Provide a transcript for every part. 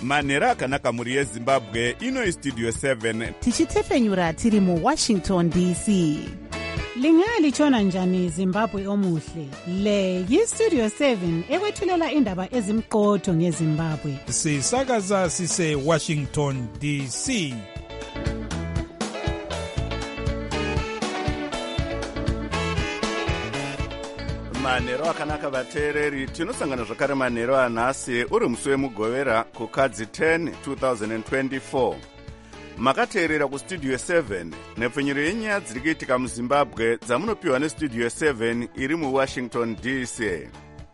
manhero akanaka mhuri yezimbabwe. Ino istudio 7 tichitefenyura tiri muwashington dc. Lingalitshona njani Zimbabwe omuhle? Le yistudio 7 ekwethulela indaba ezimqotho ngeZimbabwe. Sisakaza sise Washington DC. manhero akanaka vateereri. Tinosangana zvakare manhero anhasi uri musi wemugovera kukadzi 10 2024. Makateerera kustudio 7 nepfenyuro yenyaya dziri kuitika muzimbabwe dzamunopiwa nestudio 7 iri muwashington dc.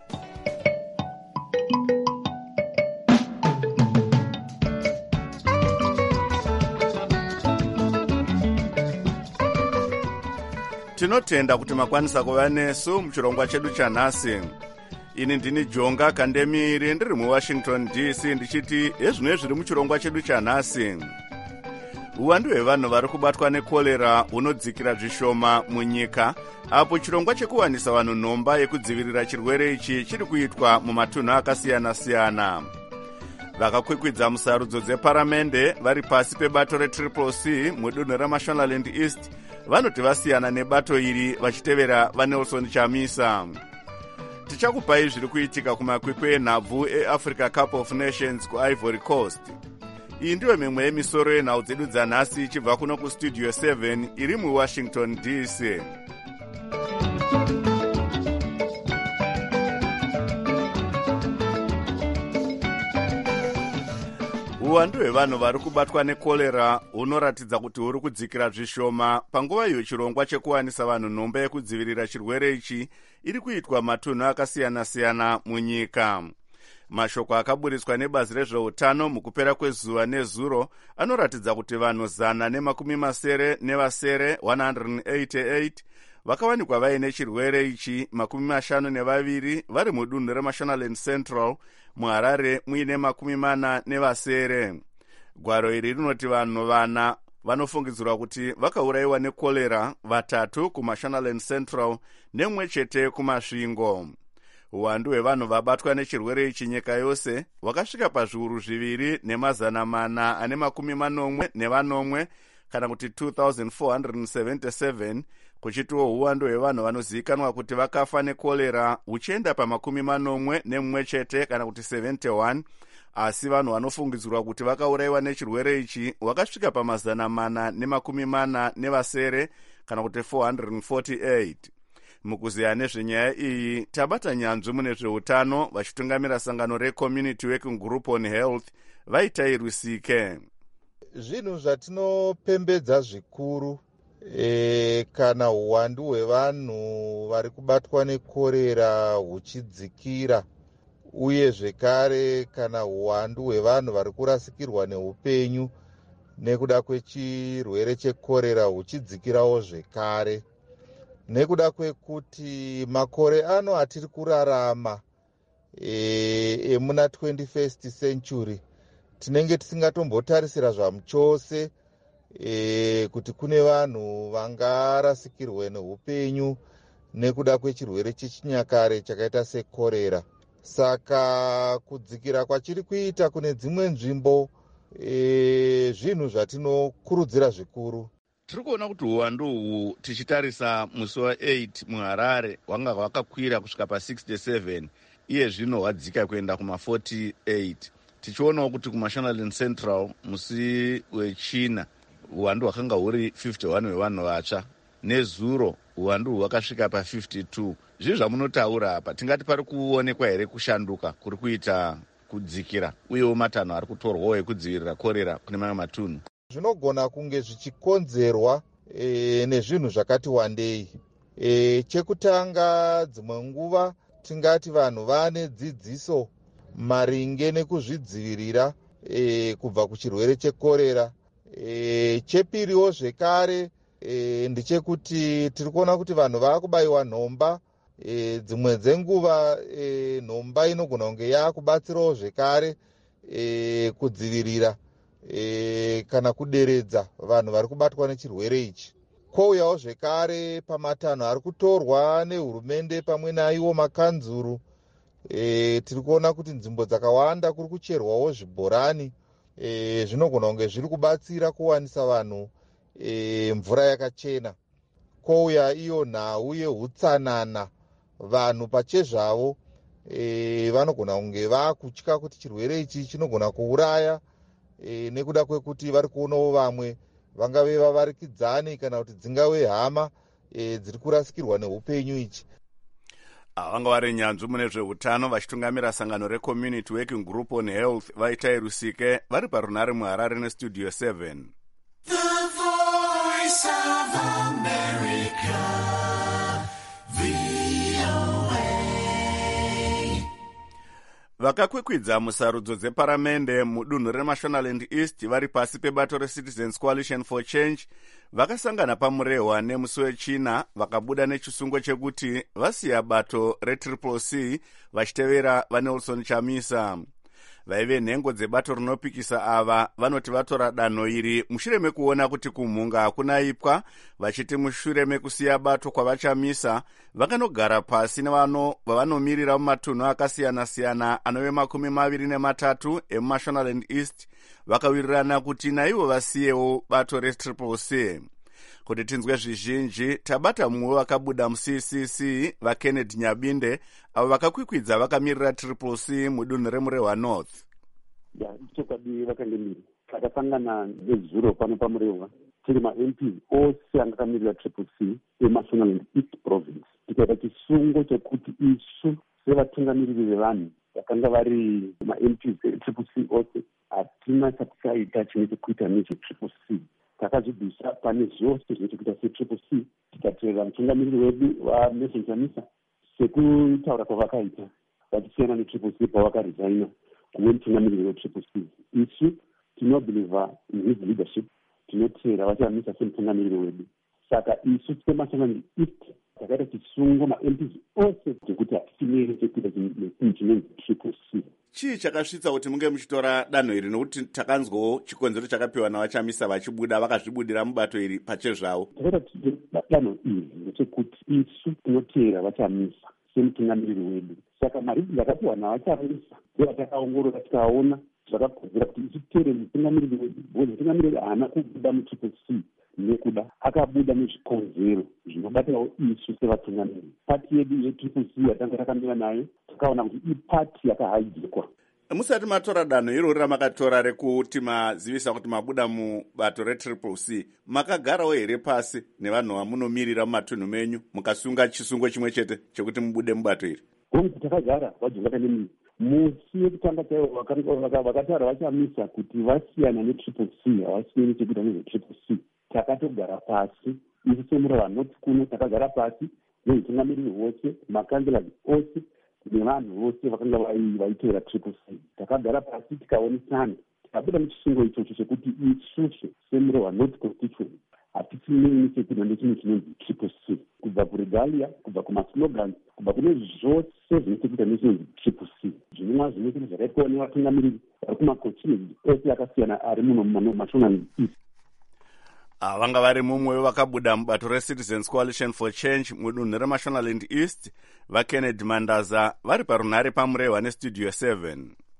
Tinotenda kuti makwanisa kuva nesu muchirongwa chedu chanhasi. Ini ndini Jonga Kandemiri ndiri muwashington dc ndichiti ezvino zviri muchirongwa chedu chanhasi. Uwandu hwevanhu vari kubatwa nekorera hunodzikira zvishoma munyika, apo chirongwa chekuwanisa vanhu nhomba yekudzivirira chirwere ichi chiri kuitwa mumatunhu akasiyana-siyana. Vakakwikwidza musarudzo dzeparamende vari pasi pebato reCCC mudunhu reMashonaland East vanoti vasiyana nebato iri vachitevera vaNelson Chamisa. Tichakupai zviri kuitika kumakwikwi enhabvu eAfrica Cup of Nations kuIvory Coast. Iyi ndiyo mimwe yemisoro yenhau dzedu dzanhasi ichibva kuno kustudio 7 iri muwashington dc. Uwandu hwevanhu vari kubatwa nekorera hunoratidza kuti huri kudzikira zvishoma panguva iyo chirongwa chekuwanisa vanhu nhomba yekudzivirira chirwere ichi iri kuitwa matunhu akasiyana-siyana munyika. Mashoko akaburiswa nebazi rezveutano mukupera kwezuva nezuro anoratidza kuti vanhu 188 vakawanikwa vaine chirwere ichi, 52 vari mudunhu reMashonaland Central, muHarare muine 40. Gwaro iri rinoti vanhu 4 vanofungidzirwa kuti vakaurayiwa nekorera, 3 kuMashonaland Central nemwe chete kuMasvingo. Uwandu hwevanhu vabatwa nechirwere ichi nyika yose hwakasvika pazviuru 2,480 kana kuti 2,477, kuchitiwo uwandu hwevanhu vanozivikanwa kuti vakafa nekorera huchienda pa41 chete kana kuti 71, asi vanhu vanofungidzirwa kuti vakaurayiwa nechirwere ichi hwakasvika pa440 kana kuti 448. Mukuziya nezvenyaya iyi tabata nyanzvi mune zveutano vachitungamira sangano reCommunity Working Group on Health vaitairwisike. Zvinhu zvatinopembedza zvikuru kana uwandu hwevanhu vari kubatwa nekorera huchidzikira, uye zvekare kana uwandu hwevanhu vari kurasikirwa neupenyu nekuda kwechirwere chekorera huchidzikirawo zvekare, nekuda kwekuti makore ano atiri kurarama emuna 21st century tinenge tisingatombotarisira zvamuchose kuti kune vanhu vangarasikirwe neupenyu nekuda kwechirwere chechinyakare chakaita sekorera. Saka kudzikira kwachiri kuita kune dzimwe nzvimbo zvinhu zvatinokurudzira zvikuru. Tiri kuona kuti uwandu uhu tichitarisa musi wa8 muHarare hwanga hwakakwira kusvika pa67, iye zvino hwadzika kuenda kuma48. Tichionawo kuti kuMashonaland Central musi wechina uwandu hwakanga huri 51 hwevanhu vatsva, nezuro uwandu hwakasvika pa52. Zvizvi zvamunotaura apa, tingati pari kuonekwa here kushanduka kuri kuita kudzikira, uyewo matanho ari kutorwawo ekudzivirira korera kune mamwe matunhu? Zvinogona kunge zvichikonzerwa nezvinhu zvakati wandei. Chekutanga, dzimwe nguva tingati vanhu vane dzidziso maringe nekuzvidzivirira kubva kuchirwere chekorera. Chepiriwo zvekare ndechekuti tiri kuona kuti vanhu vakubayiwa nhomba. Dzimwe dzenguva nhomba inogona kunge yakubatsirawo zvekare kudzivirira kana kuderedza vanhu vari kubatwa nechirwere ichi. Kwouyawo zvekare pamatanho ari kutorwa nehurumende pamwe naiwo makanzuru tiri kuona kuti nzvimbo dzakawanda kuri kucherwawo zvibhorani zvinogona kunge zviri kubatsira kuwanisa vanhu mvura yakachena. Kouya iyo nhau yeutsanana, vanhu pachezvavo vanogona kunge vakutya kuti chirwere ichi chinogona kuuraya nekuda kwekuti vari kuonawo vamwe vangave vavarikidzani kana kuti dzingave hama dziri kurasikirwa neupenyu ichi. Vanga vari nyanzvi mune zveutano vachitungamira sangano reCommunity Working Group on Health Vaitai Rusike vari parunare muHarare neStudio 7. The Voice of America, VOA. Vakakwikwidza musarudzo dzeparamende mudunhu reMashonaland East vari pasi pebato reCitizens Coalition for Change vakasangana pamurehwa nemusi wechina vakabuda nechisungo chekuti vasiya bato reCCC vachitevera vaNelson Chamisa. Vaive nhengo dzebato rinopikisa ava vanoti vatora danho iri mushure mekuona kuti kumhunga hakunaipwa, vachiti mushure mekusiya bato kwavachamisa vakanogara pasi vavanomiririra mumatunhu akasiyana-siyana anove 23 emuMashonaland East vakawirirana kuti naivo vasiyewo bato reCCC. Kuti tinzwe zvizhinji tabata mumwe vakabuda muCCC vaKennedy Nyabinde avo vakakwikwidza vakamirira CCC mudunhu remurehwa North. Chokwadi vakandemiri takasangana nezuro pano pamurehwa tiri maMPs ose anga akamirira CCC eMashonaland East Province. Tikaita chisungo chekuti isu sevatungamiriri vevanhu vakanga vari maMPs eCCC ose hatina chatikaita chine chekuita necheCCC. Takazvibvisa pane zvose zvine chekuita seCCC, tikatevera mutungamiriri wedu waNelson Chamisa sekutaura kwavakaita vachisiyana neCCC pavakaresigna kuve mutungamiriri weCCC. Isu tinobhiliva in his leadership, tinotevera vachamisa semutungamiriri wedu. Saka isu seMashonaland East takaita chisungo maMPs ose chekuti hatichinei chekuita chinonzi CCC. Chii chakasvitsa kuti munge muchitora danho iri, nokuti takanzwawo chikonzero chakapiwa navachamisa vachibuda vakazvibudira mubato iri pachezvavo? Takaita danho iri ndechekuti isu tinotevera vachamisa semutungamiriri wedu. Saka maridzi akapiwa navachamisa ndevatakaongorora tikaona zvakakodzera kuti isu titere mutungamiriri wedu, because mutungamiriri haana kubuda muCCC nekuda, akabuda nezvikonzero zvinobatirawo isu sevatungamiriri. Pati yedu yeCCC yatanga takamira nayo takaona kuti ipati yakahajikwa. Musati matora danho irori ramakatora rekuti mazivisa kuti mabuda mubato reCCC, makagarawo here pasi nevanhu vamunomirira mumatunhu menyu mukasunga chisungo chimwe chete chekuti mubude mubato iri? Gonzi takagara vajinga kanemiri musi yekutanga chaiwo vakataura vachamisa kuti vasiyana neCCC, havasiyani nechekuita nezveCCC. Takatogara pasi isu semurehwa North kuno, takagara pasi nemutungamiriri wose, makanzela ose nevanhu vose vakanga vaitevera CCC. Takagara pasi tikaonesana, tikabuda muchisungo ichocho chekuti isusu semurehwa North constituency hatichinei chekuita nechimwe chinonzi CCC, kubva kuregalia, kubva kumaslogans, kubva kune zvose zvine chekuita nechinonzi CCC. Zvinova zvine chinhu zvakaitwa nevatungamiriri vari kumakonstituency ose akasiyana ari muno muMashonaland East. Vanga vari mumwe vakabuda mubato reCitizens Coalition for Change mudunhu reMashonaland East vaKennedy Mandaza vari parunare pamurehwa neStudio 7.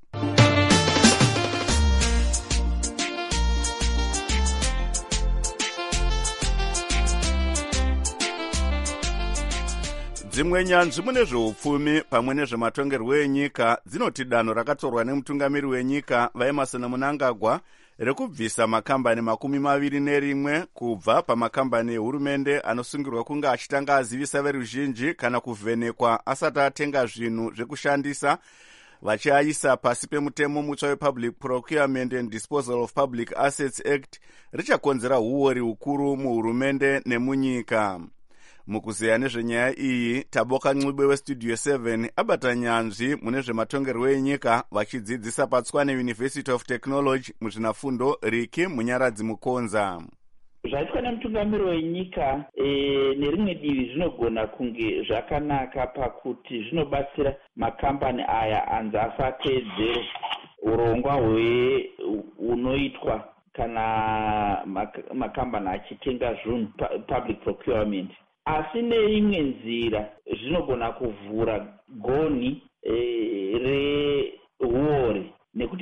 Dzimwe nyanzvi mune zveupfumi pamwe nezvematongerwo enyika dzinoti danho rakatorwa nemutungamiri wenyika vaEmmerson Mnangagwa rekubvisa makambani 21 kubva pamakambani ehurumende anosungirwa kunge achitanga azivisa veruzhinji kana kuvhenekwa asati atenga zvinhu zvekushandisa vachiaisa pasi pemutemo mutsva wePublic Procurement and Disposal of Public Assets Act richakonzera huori hukuru muhurumende nemunyika. Mukuzeya nezvenyaya iyi, Taboka Ncube weStudio 7 abata nyanzvi mune zvematongerwo enyika vachidzidzisa paTswane University of Technology muzvinafundo Riki Munyaradzi Mukonza. Zvaitwa nemutungamiri wenyika nerimwe divi zvinogona kunge zvakanaka pakuti zvinobatsira makambani aya anzi asateedzere urongwa unoitwa kana makambani achitenga zvinhu public procurement. Asi neimwe nzira zvinogona kuvhura gonhi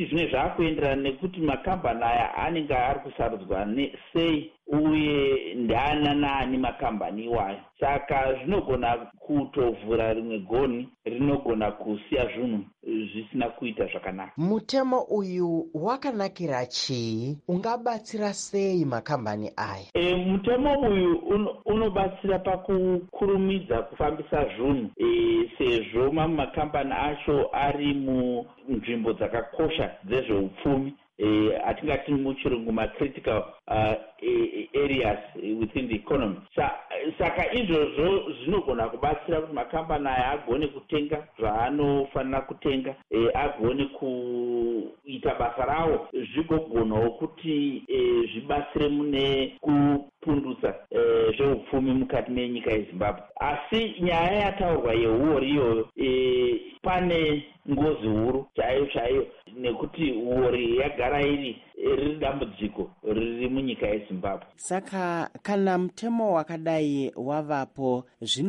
kuti zvine zvaakuenderana nekuti makambani aya anenge ari kusarudzwa sei uye ndaanani makambani iwayo. Saka zvinogona kutovhura rimwe gonhi rinogona kusiya zvinhu zvisina kuita zvakanaka. Mutemo uyu wakanakira chii? Ungabatsira sei makambani aya? Mutemo uyu unobatsira pakukurumidza kufambisa zvinhu sezvo mamwe makambani acho ari munzvimbo dzakakosha dzezveupfumi, atingati muchirungu macritical areas within the economy. Saka izvozvo zvinogona kubatsira kuti makambani aya agone kutenga zvaanofanira kutenga, agone kuita basa rawo, zvigogonawo kuti zvibatsire mune kupundutsa zveupfumi mukati menyika yeZimbabwe. Asi nyaya yataurwa yehuori iyoyo, pane ngozi huru chaiyo nekuti huori yagara riri dambudziko riri munyika yeZimbabwe. Saka kana mutemo wakadai wavapo,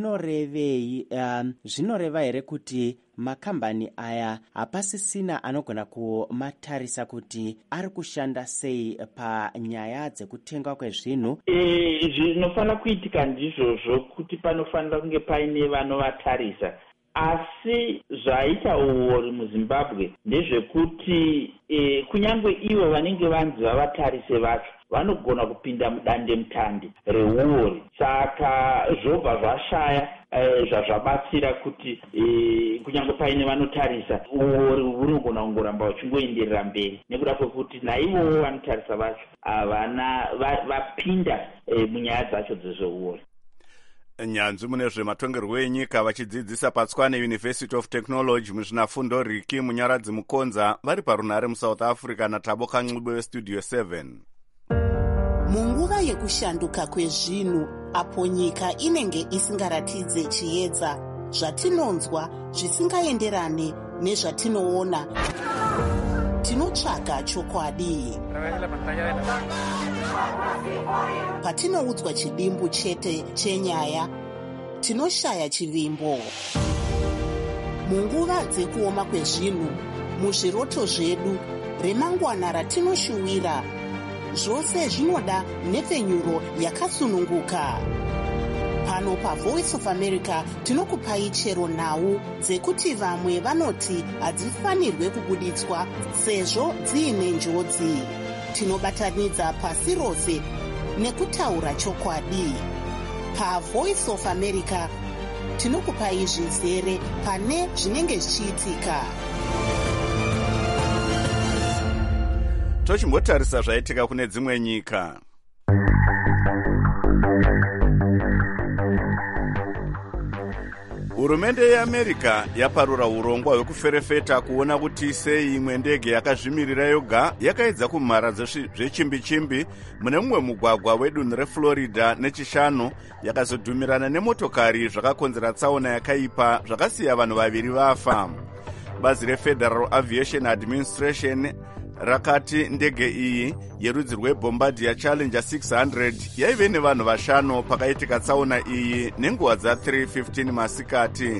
zvinoreva here kuti makambani aya hapasisina anogona kumatarisa kuti ari kushanda sei panyaya dzekutenga kwezvinhu? Zvinofanira kuitika ndizvozvo kuti panofanira kunge paine vanovatarisa. Asi zvaita uori muZimbabwe ndezvekuti kunyange ivo vanenge vanzi vavatarise vacho vanogona kupinda mudande mutande reuori. Saka zvobva zvashaya zvazvabatsira kuti kunyange paine vanotarisa uori hunogona kungoramba uchingoenderera mberi nekuda kwekuti naivowo vanotarisa vacho havana vapinda munyaya dzacho dzezveuori. Nyanzvi mune zvematongerwo enyika vachidzidzisa paTswane University of Technology muzvinafundo Riki Munyaradzi Mukonza vari parunhare muSouth Africa naThabo Kanxibo weStudio 7. Munguva yekushanduka kwezvinhu, apo nyika inenge isingaratidze chiedza, zvatinonzwa zvisingaenderane nezvatinoona, tinotsvaga chokwadi. Patinoudzwa chidimbu chete chenyaya, tinoshaya chivimbo. Munguva dzekuoma kwezvinhu, muzviroto zvedu, remangwana ratinoshuwira, zvose zvinoda nhepfenyuro yakasununguka. Pano paVoice of America tinokupai chero nhau dzekuti vamwe vanoti hadzifanirwe kubuditswa sezvo dziine njodzi. Tinobatanidza pasi rose nekutaura chokwadi. PaVoice of America tinokupai zvizere pane zvinenge zvichiitika. Tochimbotarisa zvaitika kune dzimwe nyika. Hurumende yeAmerica yaparura urongwa hwekuferefeta kuona kuti sei imwe ndege yakazvimirira yoga yakaedza kumhara zvechimbi-chimbi mune mumwe mugwagwa wedunhu reFlorida nechishanu yakazodhumirana nemotokari zvakakonzera tsaona yakaipa zvakasiya vanhu vaviri vafa. Bazi reFederal Aviation Administration rakati ndege iyi yerudzi rweBombardier Challenger 600 yaive nevanhu vashanu pakaitika tsaona iyi nenguva dza3:15 masikati.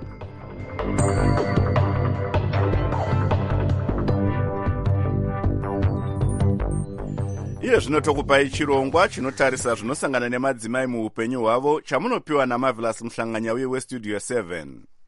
Iye zvinotokupai chirongwa chinotarisa zvinosangana nemadzimai muupenyu hwavo chamunopiwa naMarvelous Muhlanganyauye weStudio 7.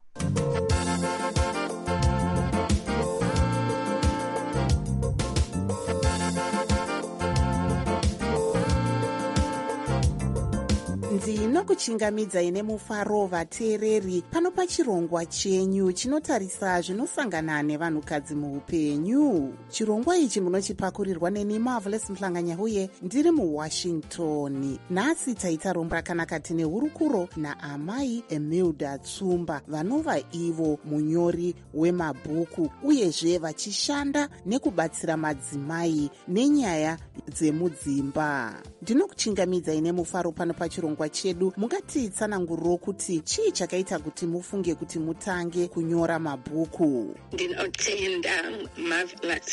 Ndinokuchingamidzai nemufaro vateereri pano pachirongwa chenyu chinotarisa zvinosangana nevanhukadzi muupenyu. Chirongwa ichi munochipakurirwa neni Marvelous Muhlanganyauye ndiri muWashington. Nhasi taita rombo rakanaka tine hurukuro naamai Emilda Tsumba vanova ivo munyori wemabhuku uyezve vachishanda nekubatsira madzimai nenyaya dzemudzimba. Ndinokuchingamidzai nemufaro pano pachirongwa chedu. Mungatitsananguriro kuti chii chakaita kuti mufunge kuti mutange kunyora mabhuku? Ndinotenda Marvelous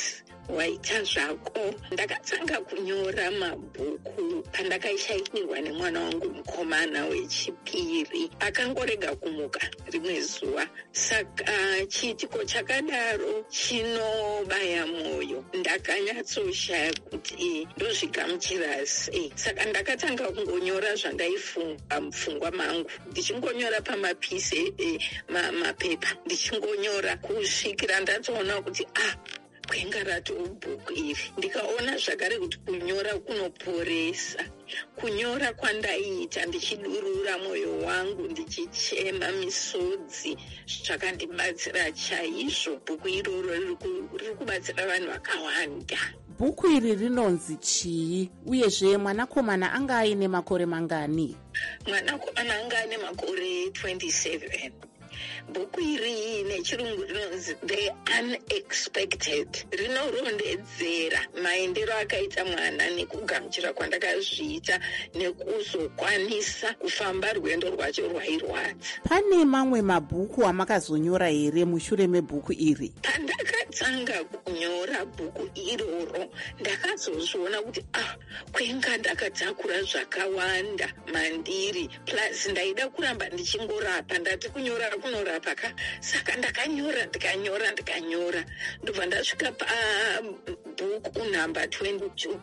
waita zvako. Ndakatanga kunyora mabhuku pandakaishaikirwa nemwana wangu mukomana wechipiri, akangorega kumuka rimwe zuva. Saka chiitiko chakadaro chinobaya mwoyo. Ndakanyatsoshaya kuti ndozvigamuchira sei. Saka ndakatanga kungonyora zvandaifunga mupfungwa mangu, ndichingonyora pamapisi mapepa, ndichingonyora kusvikira ndatoona kuti kwenga ratobhuku iri. Ndikaona zvakare kuti kunyora kunoporesa. Kunyora kwandaiita ndichidurura mwoyo wangu, ndichichema misodzi, zvakandibatsira chaizvo. Bhuku iroro riri kubatsira vanhu vakawanda. Bhuku iri rinonzi chii, uyezve mwanakomana anga aine makore mangani? Mwanakomana anga ane makore 27. Bhuku iri nechirungu rinonzi The Unexpected. Rinorondedzera maendero akaita mwana nekugamuchira kwandakazviita nekuzokwanisa kufamba rwendo rwacho rwairwadza. Pane mamwe mabhuku amakazonyora here mushure mebhuku iri? Pandakatanga kunyora bhuku iroro ndakazozviona kuti kwenga ndakatakura zvakawanda mandiri, plus ndaida kuramba ndichingorapa. Ndati kunyora kunorapa ka, saka ndakanyora ndobva ndasvika pabhuku namba 22,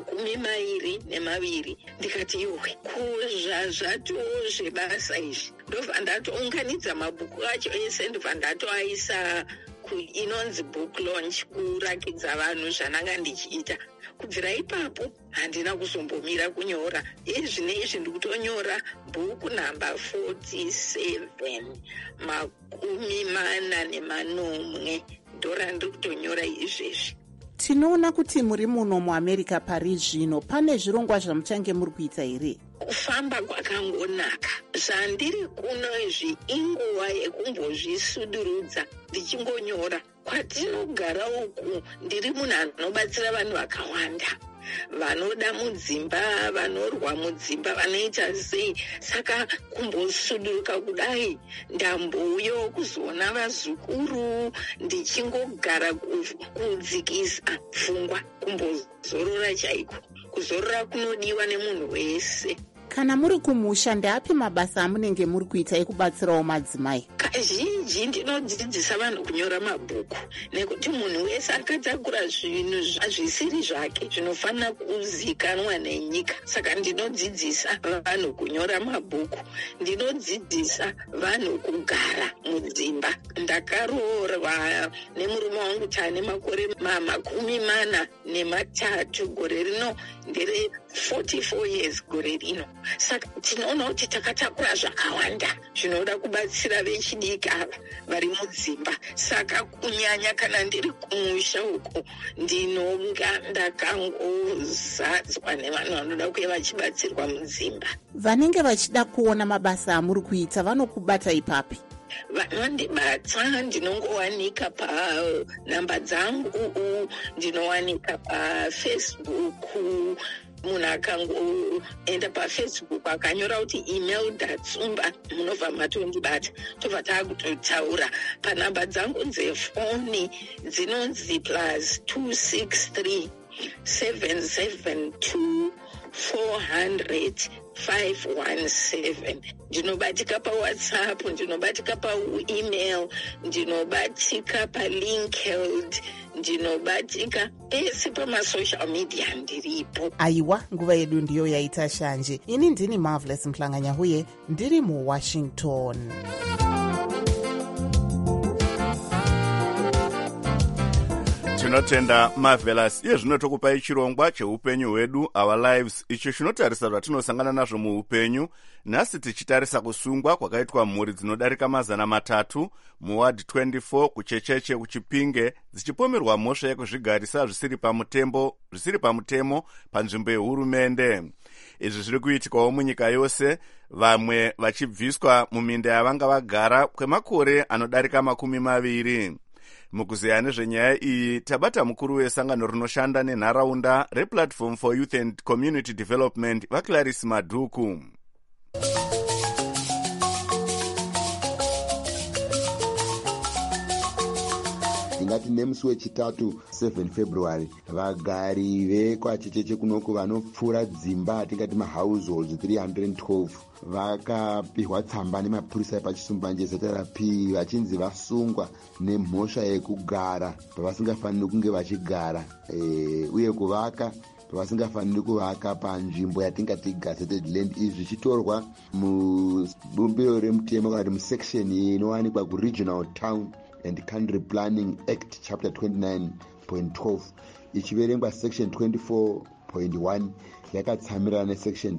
22. Ndikati iwe zvazvatozvebasa izvi. Ndobva ndatounganidza mabhuku acho ese, ndobva ndatoaisa inonzi book launch, kurakidza vanhu zvananga ndichiita. Kubvira ipapo handina kuzombomira kunyora. Izvi ndikutonyora bhuku namba 47, 40 ndora ndiri kutonyora izvezvi. Tinoona kuti muri muno muAmerica pari zvino, pane zvirongwa zvamuchange muri kuita here? Kufamba kwakangonaka. Zvandiri kuno izvi inguva yekumbozvisudurudza ndichingonyora. Kwatinogara uku ndiri munhu anobatsira vanhu vakawanda, vanoda mudzimba, vanorwa mudzimba, vanoita sei. Saka kumbosuduruka kudai, ndambouyo kuzoona vazukuru, ndichingogara kudzikisa pfungwa, kumbozorora chaiko. Kuzorora kunodiwa nemunhu wese. Kana muri kumusha, ndeapi mabasa amunenge muri kuita ekubatsirawo madzimai? Kazhinji ndinodzidzisa vanhu kunyora mabhuku, nekuti munhu wese akatakura zvinhu zvisiri zvake zvinofanira kuzikanwa nenyika. Saka ndinodzidzisa vanhu kunyora mabhuku, ndinodzidzisa vanhu kugara mudzimba. Ndakaroorwa nemurume wangu taane makore 43 gore rino ndere 44 years gore rino. Saka tinoona kuti takatakura zvakawanda zvinoda kubatsira vechidiki ava vari mudzimba. Saka kunyanya kana ndiri kumusha uko, ndinonga ndakangozadzwa nevanhu vanoda kuve vachibatsirwa mudzimba. Vanenge vachida kuona mabasa amuri kuita vanokubata ipapi? Vanondibata, ndinongowanika panhamba dzangu, ndinowanika paFacebook. Munhu akangoenda paFacebook akanyora kuti email datsumba, munobva matondibata, tobva taakutotaura. Panhamba dzangu dzefoni dzinonzi +263 772 400 517. Ndinobatika paWhatsApp, ndinobatika paemail, ndinobatika paLinkedIn, ndinobatika pese pamasocial media ndiripo. Aiwa, nguva yedu ndiyo yaita shanje. Ini ndini Marvelous Mhlanganyahuye, ndiri muWashington. Tinotenda Marvelous. Iye zvino tokupai chirongwa cheupenyu hwedu, Our Lives, icho chinotarisa zvatinosangana nazvo muupenyu. Nhasi tichitarisa kusungwa kwakaitwa mhuri dzinodarika 300 muward 24 kuchecheche kuchipinge, dzichipomerwa mhosva yekuzvigarisa zvisiri pamutemo panzvimbo yehurumende. Izvi zviri kuitikawo munyika yose, vamwe vachibviswa muminda yavanga vagara kwemakore anodarika 20. Mukuzeya nezvenyaya iyi tabata mukuru wesangano rinoshanda nenharaunda rePlatform for Youth and Community Development, vaClarisse Madhuku. tingati nemusi wechitatu 7 February vagari vekwachecheche kunoko vanopfuura dzimba atingati mahouseholds 312 vakapihwa tsamba nemapurisa epachisumbanje zeta raP vachinzi vasungwa nemhosva yekugara pavasingafaniri kunge vachigara uye kuvaka pavasingafaniri kuvaka panzvimbo yatingati gazetted land. Izvi zvichitorwa mubumbiro remutemo kana kuti musection inowanikwa kuregional town and country planning act chapter 29.12 ichiverengwa section 24.1 yakatsamirana nesection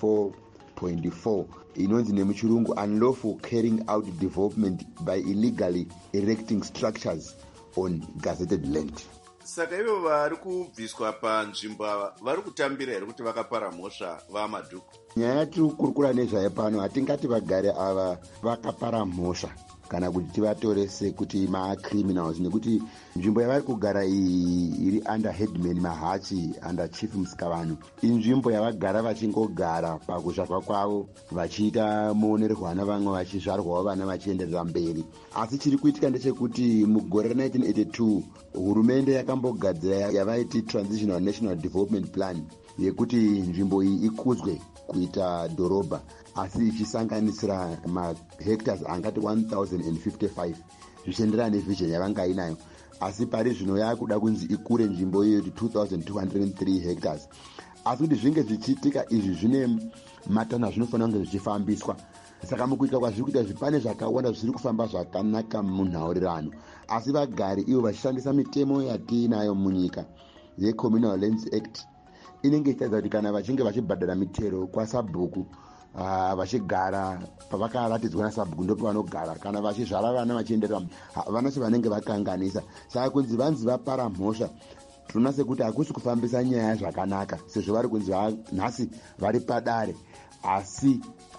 24.4 inonzi nemuchirungu unlawful carrying out development by illegally erecting structures on gazetted land. Saka ivo vari kubviswa panzvimbo vari kutambira here kuti vakapara mhosva vamadhuku? Nyaya yatiri kukurukura nezvayo pano hatingati vagari ava vakapara mhosva kana kuti tivatore sekuti macriminals, nekuti nzvimbo yavari kugara iyi iri under headman Mahachi under chief Musikavanhu inzvimbo yavagara vachingogara pakuzvarwa kwavo vachiita muonerwana vamwe vachizvarwawo vana vachienderera mberi. Asi chiri kuitika ndechekuti mugore 1982 hurumende yakambogadzira yavaiti transitional national development plan yekuti nzvimbo iyi ikudzwe kuita dhorobha, asi ichisanganisira mahectares angati 1055 zvichienderana nevision yavanga inayo. Asi pari zvino yakuda kunzi ikure nzvimbo iyo 2203 hectares. Asi kuti zvinge zvichiitika izvi zvine matana zvinofanira kunge zvichifambiswa. Saka mukuita kwazviri kuita zvipane zvakawanda zviri kufamba zvakanaka munhaurirano, asi vagari ivo vachishandisa mitemo yatinayo munyika yeCommunal Lands Act inenge ichitaridza kuti kana vachinge vachibhadhara mitero kwasabhuku vachigara pavakaratidzwa nasabhuku ndo pavanogara, kana vachizvara vana vachienderera havana sevanenge vakanganisa. Saka kunzi vanzi vapara mhosva tinoona sekuti hakusi kufambisa nyaya zvakanaka, sezvo vari kunzi nhasi vari padare, asi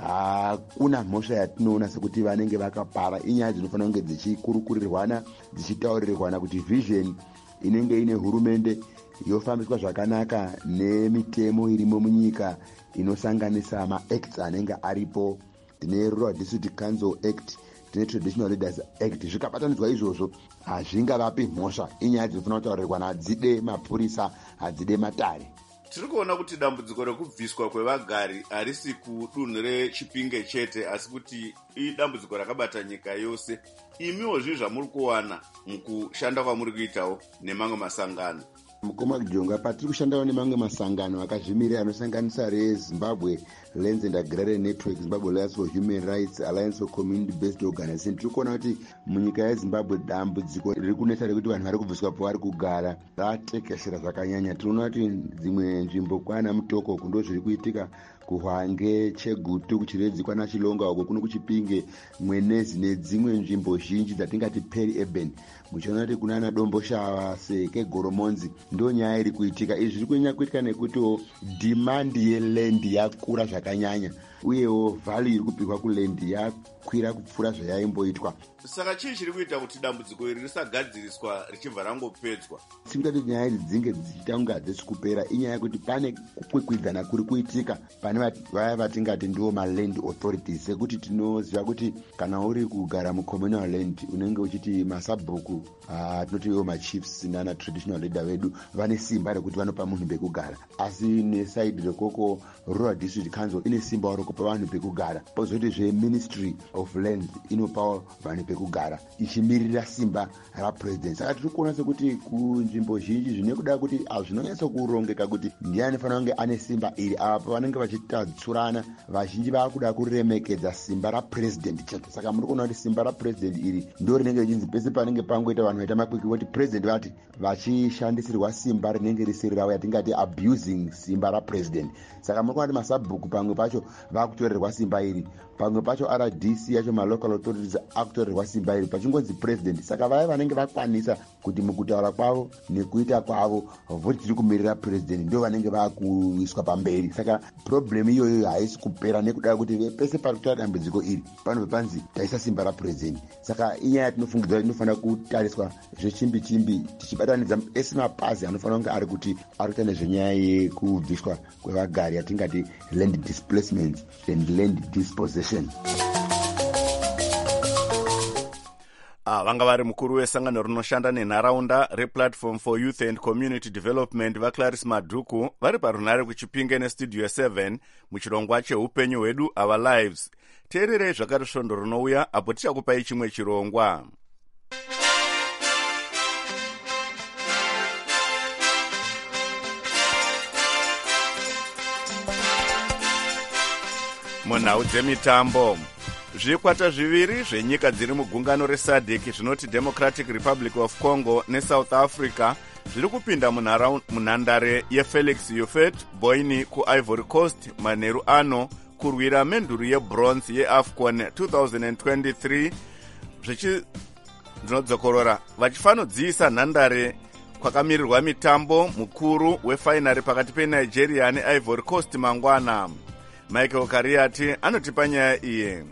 hakuna mhosva yatinoona sekuti vanenge vakapara. Inyaya dzinofanira kunge dzichikurukurirwana dzichitaurirwana kuti vision inenge ine hurumende yofambiswa zvakanaka nemitemo irimo munyika inosanganisa maacts anenge aripo. Tine Rural District Council Act, tine Traditional Leaders Act. Zvikabatanidzwa izvozvo hazvingavapi mhosva. Inyaya dzinofanira kutaurirwana, hadzide mapurisa, hadzide matare. Tiri kuona kuti dambudziko rekubviswa kwevagari harisi kudunhu reChipinge chete, asi kuti idambudziko rakabata nyika yose. Imiwo zvinhu zvamuri kuwana mukushanda kwamuri kuitawo nemamwe masangano? Mukoma Jonga, patiri kushandawo nemamwe masangano akazvimirira anosanganisa reZimbabwe Lands and Agrarian Network, Zimbabwe Alliance for Human Rights, Alliance for Community Based Organization. Tiri kuona kuti munyika yeZimbabwe dambudziko riri kunetsa rekuti vanhu vari kubviswa pavari kugara ratekeshera zvakanyanya. Tinoona kuti dzimwe nzvimbo kwana Mutoko kundo zviri kuitika, kuHwange, Chegutu, kuChiredzi kwana Chilonga uko kuno kuChipinge, Mwenezi nedzimwe nzvimbo zhinji dzatingati peri urban. Muchiona kuti kuna Dombo Shava seke Goromonzi ndo nyaya iri kuitika. Izvi zviri kunyanya kuitika nekuti demand yeland yakura zvakanyanya, uyewo value iri kupihwa kuland yakwira kupfuura zvayaimboitwa. Saka chii chiri kuita kuti dambudziko iri risagadziriswa richibva rangopedzwa? Tikuita kuti nyaya idzi dzinge dzichiita kunge hadzisi kupera inyaya yekuti pane kukwikwidzana kuri kuitika pane vaya vatingati ndiwo maland authorities, sekuti tinoziva kuti kana uri kugara mucommunal land unenge uchiti masabhuku tinoti iwo machiefs nana traditional leader vedu vane simba rekuti vanopa munhu pekugara, asi nesaidi rekoko Rural District Council ine simba rekupa vanhu pekugara. Pozoti zveMinistry of Land inopawo vanhu pekugara ichimirira simba rapresident. Saka tiri kuona sekuti kunzvimbo zhinji zvine kuda kuti hazvinonyatso kurongeka kuti ndiani fanira kunge ane simba iri. Apa vanenge vachitadzotorana, vazhinji vakuda kuremekedza simba rapresident chete. Saka muri kuona kuti simba rapresident iri ndo rinenge richinzi pese panenge pangoita vanhu vaita makwikwi kuti president vati vachishandisirwa simba rinenge risiri ravo, yatingati abusing simba rapresident. Saka muri kuona kuti masabhuku pamwe pacho vakutorerwa simba iri, pamwe pacho RDC yacho malocal authorities akutorerwa simba iri pachingonzi president. Saka vaya vanenge vakwanisa kuti mukutaura kwavo nekuita kwavo voti tiri kumirira president ndo vanenge vakuiswa pamberi. Saka problem iyoyo haisi kupera nekuda kuti pese pari kutora dambudziko iri panobva panzi taisa simba rapresident. Saka inyaya tinofungidzira kuti inofanira kutariswa zvechimbi-chimbi tichibatanidza ese mapazi anofanira kunge ari kuti ari kuita nezvenyaya yekubviswa kwevagari yatingati land displacement and land dispossession. vanga vari mukuru wesangano rinoshanda nenharaunda replatform for youth and community development vaClaris Madhuku vari parunare kuchipinge nestudio 7 muchirongwa cheupenyu hwedu our lives. Teererei zvakare svondo rinouya apo tichakupai chimwe chirongwa. Munhau dzemitambo, zvikwata zviviri zvenyika dziri mugungano reSADC zvinoti Democratic Republic of Congo neSouth Africa zviri kupinda munhandare yeFelix Houphouët-Boigny kuIvory Coast manheru ano kurwira menduru yebronze yeAFCON 2023 zvinodzokorora vachifanodziisa nhandare kwakamirirwa mitambo mukuru wefainari pakati peNigeria neIvory Coast mangwana. Michael Kariati anotipa nyaya iye.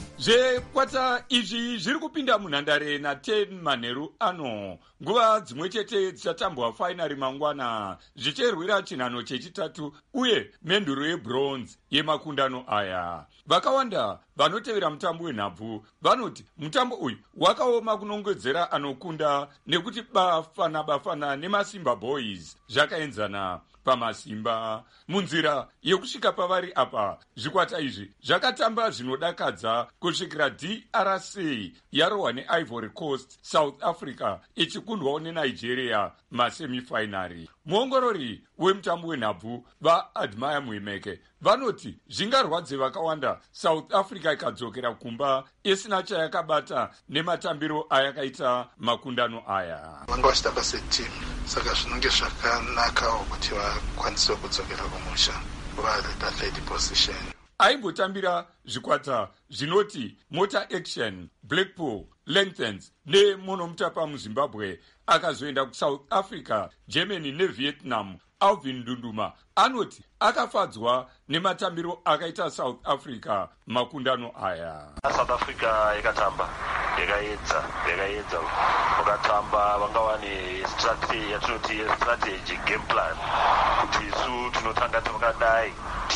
Zvekwata izvi zviri kupinda munhandare na10 manheru ano. Nguva dzimwe chete dzichatambwa fainari mangwana zvicherwira chinhano chechitatu uye menduru yebronze yemakundano aya. Vakawanda vanotevera mutambo wenhabvu vanoti mutambo uyu wakaoma kunongedzera anokunda nekuti bafana nemasimba boys zvakaenzana pamasimba. Munzira yekusvika pavari apa, zvikwata izvi zvakatamba zvinodakadza kusvikira DRC yarohwa neIvory Coast, South Africa ichikundwawo neNigeria masemifinari. Muongorori wemutambo wenhabvu vaAdmire Muimeke vanoti zvingarwadze vakawanda South Africa ikadzokera kumba isina chayakabata nematambiro ayakaita makundano aya. Vanga vachitamba setimu, saka zvinonge zvakanakawo kuti vakwanise kudzokera kumusha kuvaita third position. Aimbotambira zvikwata zvinoti Motor Action, Blackpool, Lanterns neMonomtapa muZimbabwe, akazoenda kuSouth Africa, Germany neVietnam. Alvin Ndunduma anoti akafadzwa nematambiro akaita South Africa makundano aya. South Africa yakatamba yakaedza vakatamba vanga vane strategy yatinoti strategy game plan kuti isu tinotanga takadai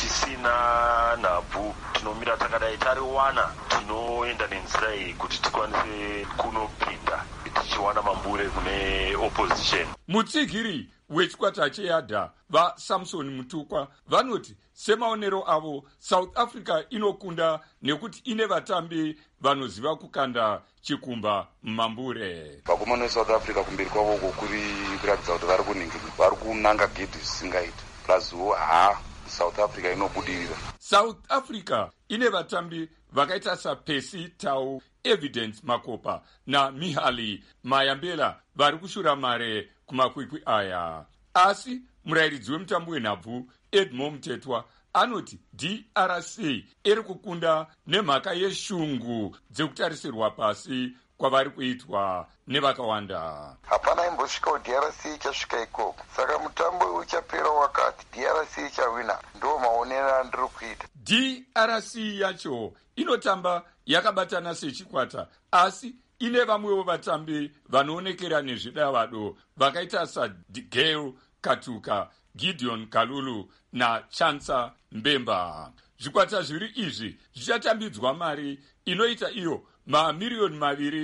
tisina nhabvu tinomira takadai tariwana tinoenda nenzira iyi kuti tikwanise kunopinda tichiwana mambure kune opposition. Mutsigiri wechikwata cheyadha vaSamson Mutukwa vanoti semaonero avo South Africa inokunda nekuti ine vatambi vanoziva kukanda chikumba mambure. Vakomana veSouth Africa kumberi kwavo kuri kuratidza kuti vari kunanga gedhi zvisingaiti plazuwo South Africa inobudirira. South Africa ine vatambi vakaita saPercy Tau, Evidence Makopa naMihali Mayambela vari kushura mare kumakwikwi aya. Asi murayiridzi wemutambo wenhabvu Edmond Mutetwa anoti DRC iri kukunda nemhaka yeshungu dzekutarisirwa pasi kwavari kuitwa nevakawanda. Hapana imbosvikawo DRC ichasvika ikoko, saka mutambo uchapera wakati DRC ichawina, ndo maonero andiri kuita. DRC yacho inotamba yakabatana sechikwata, asi ine vamwewo vatambi vanoonekera nezvidavado vakaita saDigale Katuka, Gideon Kalulu naChansa Mbemba. Zvikwata zviri izvi zvichatambidzwa mari inoita iyo mamiriyoni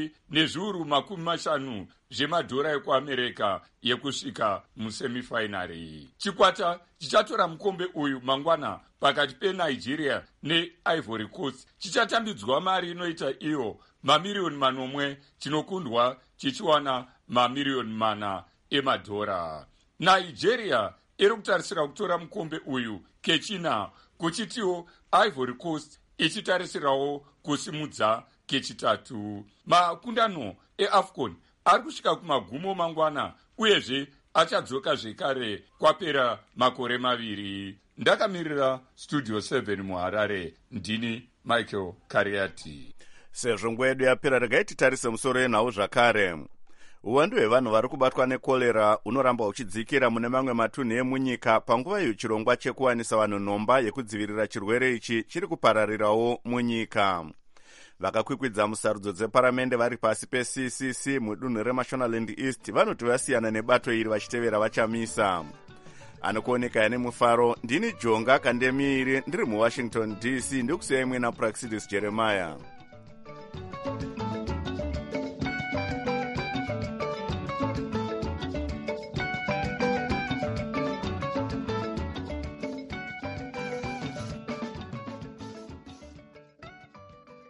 2.50 zvemadhora ekuAmerika yekusvika musemifinari. Chikwata chichatora mukombe uyu mangwana pakati peNigeria neIvory Coast chichatambidzwa mari inoita iyo mamiriyoni 4 chinokundwa chichiwana mamiriyoni 4 emadhora. Nigeria iri kutarisira kutora mukombe uyu kechina, kuchitiwo Ivory Coast ichitarisirawo kusimudza kechitatu. Makundano eAFCON ari kusvika kumagumo mangwana uyezve achadzoka zvekare kwapera makore 2. Ndakamirira Studio 7 muHarare, ndini Michael Kariati. Sezvo nguva yedu yapera, regai titarise musoro yenhau zvakare. Uwandu hwevanhu vari kubatwa nekorera unoramba uchidzikira mune mamwe matunhu emunyika panguva iyo chirongwa chekuwanisa vanhu nhomba yekudzivirira chirwere ichi chiri kupararirawo munyika. Vakakwikwidza musarudzo dzeparamende vari pasi peCCC mudunhu reMashonaland East vanoti vasiyana nebato iri vachitevera vachamisa. Anokuoneka nemufaro, ndini Jonga Kandemiri ndiri muWashington DC, ndikusiyai mwena Praxidis Jeremiah.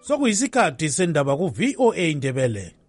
sokuyisikhathi sendaba ku-VOA Ndebele.